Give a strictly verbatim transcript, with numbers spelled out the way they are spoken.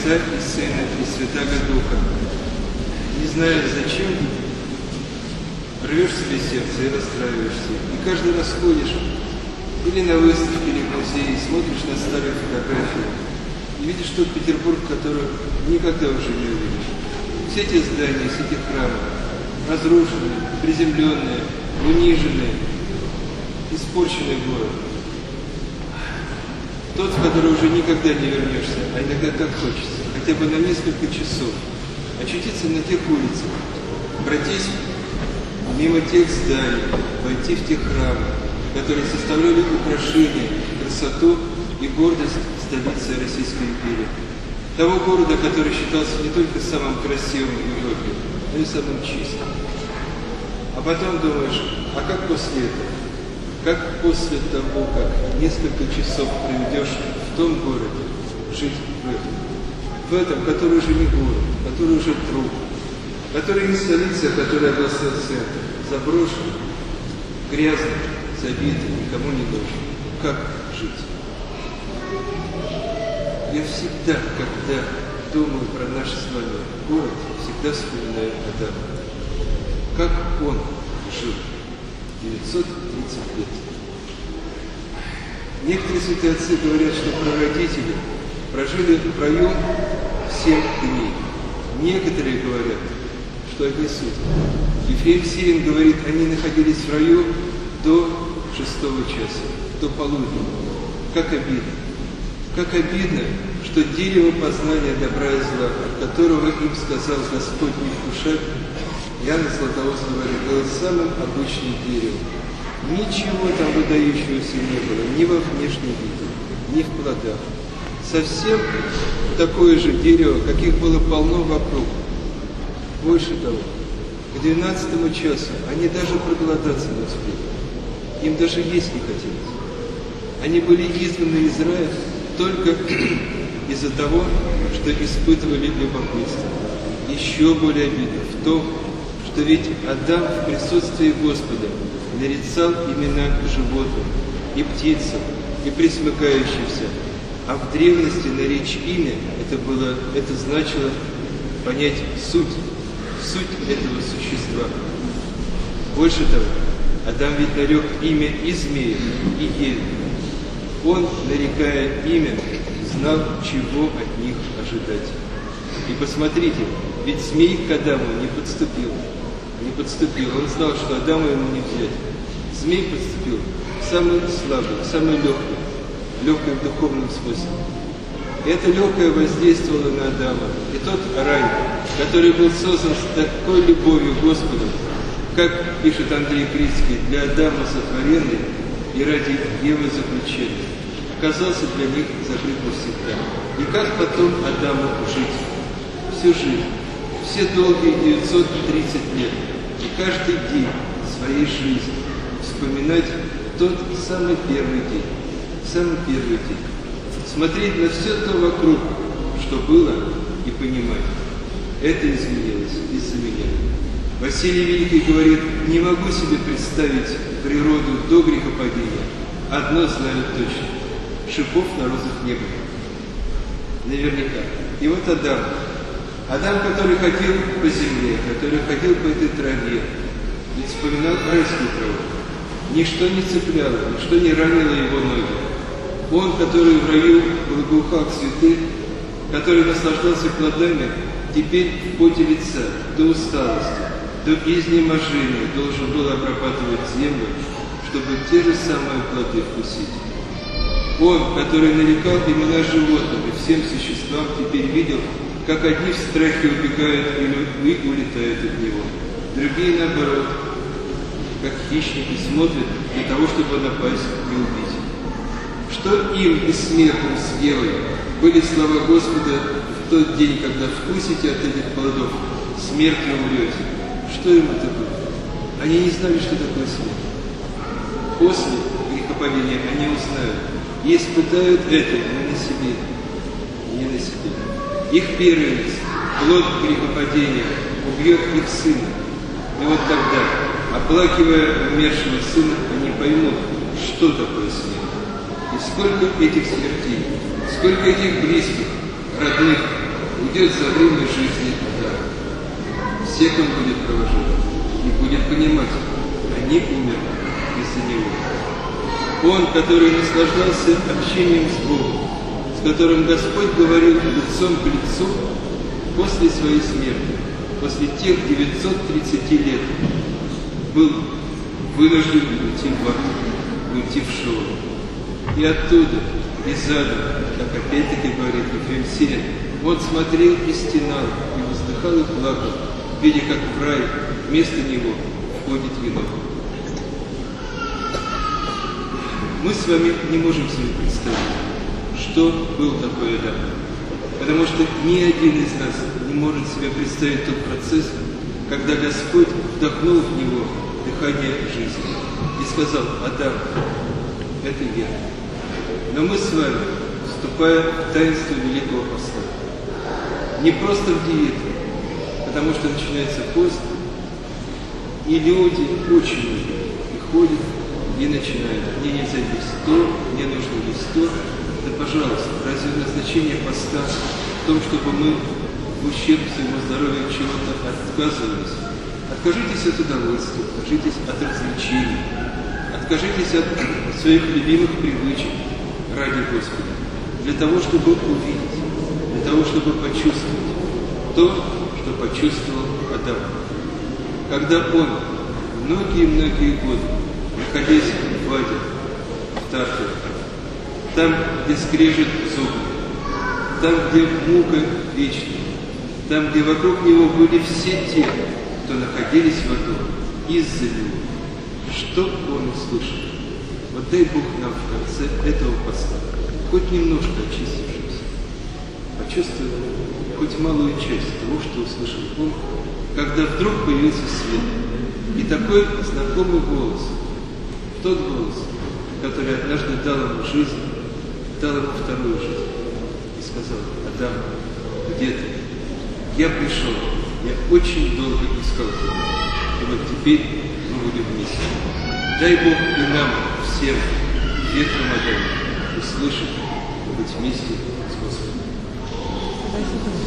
Отца и Сына и Святаго Духа. Не знаю зачем, рвешь себе сердце и расстраиваешься. И каждый раз ходишь или на выставке, или в музее, смотришь на старые фотографии и видишь тот Петербург, который никогда уже не увидишь. Все эти здания, все эти храмы, разрушенные, приземленные, униженные, испорченный город. Тот, в который уже никогда не вернешься, а иногда так хочется, хотя бы на несколько часов, очутиться на тех улицах, пройтись мимо тех зданий, войти в те храмы, которые составляли украшение, красоту и гордость столицы Российской империи. Того города, который считался не только самым красивым в Европе, но и самым чистым. А потом думаешь, а как после этого? Как после того, как несколько часов проведешь в том городе, жить в этом? В этом, который уже не город, который уже труп, который не столица, который областной центр, заброшен, грязный, забитый, никому не нужен. Как жить? Я всегда, когда думаю про наш с вами город, всегда вспоминаю Адама. Как он жил девятьсот тридцать лет. Некоторые святые отцы говорят, что прародители прожили в раю семь дней. Некоторые говорят, что одни сутки. Ефрем Сирин говорит, они находились в раю до шестого часа, до полудня. Как обидно. Как обидно, что дерево познания добра и зла, от которого им сказал Господь не вкушать, Иоанна Златоуст говорит, было самым обычным деревом. Ничего там выдающегося не было, ни во внешнем виде, ни в плодах. Совсем такое же дерево, каких было полно вокруг. Больше того, к двенадцатому часу они даже проголодаться не успели. Им даже есть не хотелось. Они были изгнаны из рая только из-за того, что испытывали любопытство. Еще более обидно в том, что ведь Адам в присутствии Господа нарицал имена животным, и птицам, и пресмыкающимся. А в древности наречь имя, это было, это значило понять суть, суть этого существа. Больше того, Адам ведь нарек имя и змею, и Еве. Он, нарекая имя, знал, чего от них ожидать. И посмотрите, ведь змей к Адаму не подступил. Не подступил. Он знал, что Адаму ему не взять. Змей подступил самый слабый, самый легкий, легкий в духовном смысле. И это легкое воздействовало на Адама. И тот рай, который был создан с такой любовью Господом, как пишет Андрей Крицкий, для Адама сотворенный и ради Евы заключенный, оказался для них закрыт навсегда. И как потом Адаму жить? Всю жизнь, все долгие девятьсот тридцать лет, и каждый день своей жизни вспоминать тот самый первый день, самый первый день, смотреть на все то вокруг, что было, и понимать, это изменилось из-за меня. Василий Великий говорит, не могу себе представить природу до грехопадения, одно знаю точно, шипов на розах не было. Наверняка. И вот Адам, Адам, который ходил по земле, который ходил по этой траве, ведь вспоминал райскую траву. Ничто не цепляло, ничто не ранило его ноги. Он, который в раю благоухал к святых, который наслаждался плодами, теперь в поте лица, до усталости, до изнеможения должен был обрабатывать землю, чтобы те же самые плоды вкусить. Он, который нарекал имена животным и всем существам, теперь видел, как одни в страхе убегают и улетают от него, другие, наоборот, как хищники смотрят для того, чтобы напасть и убить. Что им, бессмертным, с Евой, были слова Господа в тот день, когда вкусите от этих плодов, смертью умрете. Что им это было? Они не знали, что такое смерть. После грехопадения они узнают и испытают это не на себе, не на себе. Их первенец, плод грехопадения, убьет их сына. И вот тогда, оплакивая умершего сына, они поймут, что такое смерть. И сколько этих смертей, сколько этих близких, родных, уйдет за время жизни Адама. Всех он будет провожать и будет понимать, они умерли из-за него. Он, который наслаждался общением с Богом, с которым Господь говорил лицом к лицу после своей смерти, после тех девятисот тридцати лет, был вынужден уйти в ад, уйти в Шеол. И оттуда, из ада, как опять-таки говорит Ефрем, он смотрел и стенал, и вздыхал и плакал, видя, как в рай вместо него входит вино. Мы с вами не можем себе представить, что был такой Адам, потому что ни один из нас не может себе представить тот процесс, когда Господь вдохнул в него дыхание жизни и сказал: Адам, это я. Но мы с вами, вступая в таинство Великого Поста, не просто в диету, потому что начинается пост, и люди очень многие приходят и начинают: мне нельзя есть то, мне нужно есть то. Да пожалуйста, разве назначение поста в том, чтобы мы в ущерб своему здоровью чего-то отказывались? Откажитесь от удовольствия, откажитесь от развлечений, откажитесь от своих любимых привычек ради Господа, для того, чтобы увидеть, для того, чтобы почувствовать то, что почувствовал Адам. Когда он многие-многие годы, находясь в аде, в Тартаре, там, где скрежет зубы, там, где мука вечная, там, где вокруг него были все те, кто находились в аду из-за него, что он услышал? Вот дай Бог нам в конце этого поста, хоть немножко очистившись, почувствовать хоть малую часть того, что услышал он, когда вдруг появился свет. И такой знакомый голос, тот голос, который однажды дал ему жизнь, дал ему вторую жизнь, и сказал: Адам, где ты? Я пришел, я очень долго искал тебя, и вот теперь мы будем вместе. Дай Бог и нам всем в век Рамадана услышать, быть вместе с Господом.